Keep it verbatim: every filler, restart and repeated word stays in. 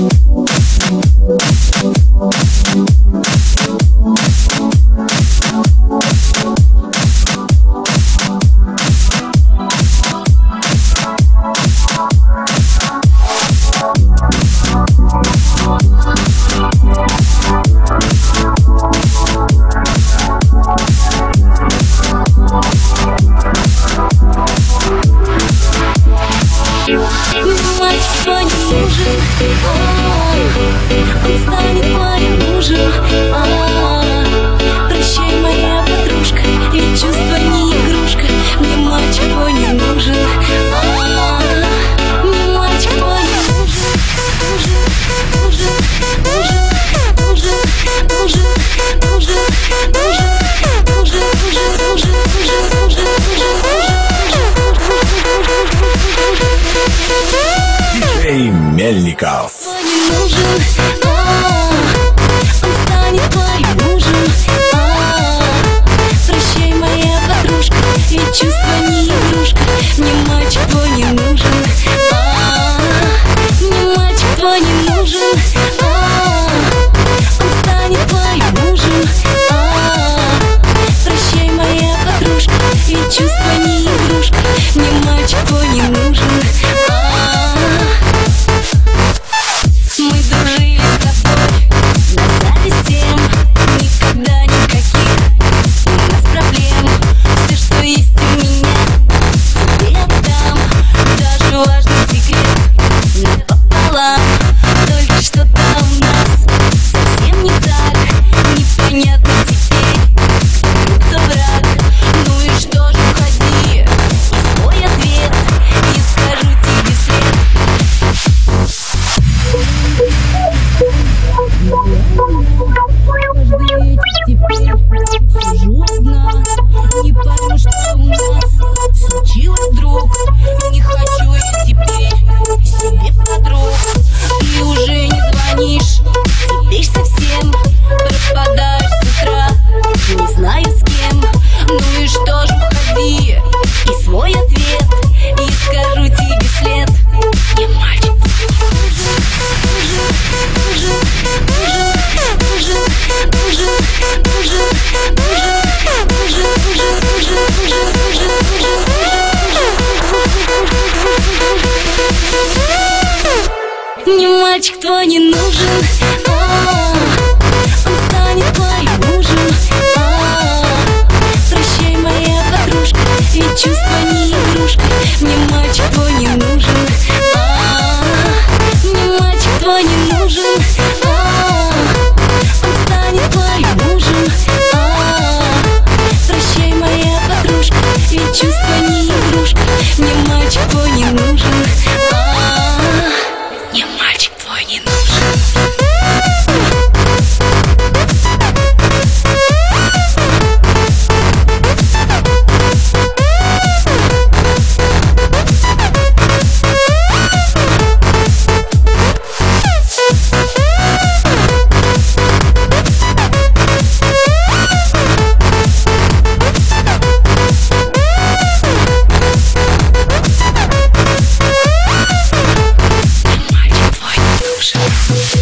Он станет твоим мужем. А-а-а. Прощай, моя подружка, ведь чувство не игрушка. Мне мальчик твой не нужен. А-а-а. Мне мальчик твой не нужен. Нужен, нужен, нужен, нужен, нужен, нужен, нужен, нужен, нужен, нужен, нужен, диджей Мельников. нужен, а-а-а. Он станет твоим мужем. А-а-а. Прощай, моя подружка, ведь чувство не игрушка. Мне мальчик твой не нужен. А-а-а. Мне мальчик твой не нужен. А-а-а. Он станет твоим мужем. А-а-а. Прощай, моя подружка, ведь чувство не игрушка. Мне мальчик твой не нужен. Мы дружили с тобой, на зависть всем. Никогда никаких у нас проблем. Все, что есть у меня, тебе отдам. Даже важный секрет напополам. Только что-то у нас совсем не так. Непонятно теперь, кто враг. Ну и что ж, уходи, и свой ответ я скажу тебе вслед. Сижу одна, не пойму, что у нас случилось, друг. Не хочу я теперь себе подруг. Ты уже не звонишь, теперь совсем пропадаешь с утра, не знаю с кем. Ну и что ж, уходи, и свой ответ я скажу тебе вслед. Я мальчик Мне мальчик твой не нужен. А-а-а. Он станет твоим мужем. А-а-а. Прощай, моя подружка, ведь чувство не игрушка. Мне мальчик твой не нужен. А-а-а. Мне мальчик твой не нужен. А-а-а. Он станет твоим мужем. А-а-а. Прощай, моя подружка, ведь чувство не игрушка. Мне мальчик твой не нужен. А-а-а. Мне мальчик твой не нужен. Мальчик твой не нужен.